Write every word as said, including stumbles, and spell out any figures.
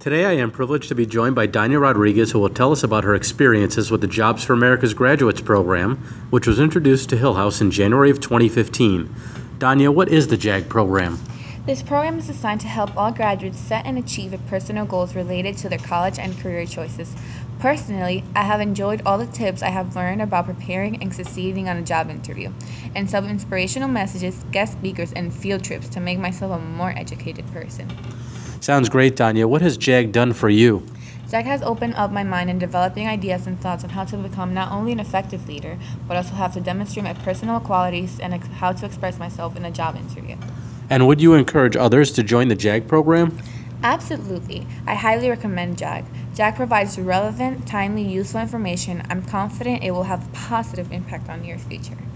Today I am privileged to be joined by Danya Rodriguez, who will tell us about her experiences with the Jobs for America's Graduates program, which was introduced to Hill House in January of twenty fifteen. Danya, what is the JAG program? This program is designed to help all graduates set and achieve their personal goals related to their college and career choices. Personally, I have enjoyed all the tips I have learned about preparing and succeeding on a job interview, and some inspirational messages, guest speakers, and field trips to make myself a more educated person. Sounds great, Danya. What has JAG done for you? JAG has opened up my mind in developing ideas and thoughts on how to become not only an effective leader, but also how to demonstrate my personal qualities and ex- how to express myself in a job interview. And would you encourage others to join the JAG program? Absolutely. I highly recommend JAG. JAG provides relevant, timely, useful information. I'm confident it will have a positive impact on your future.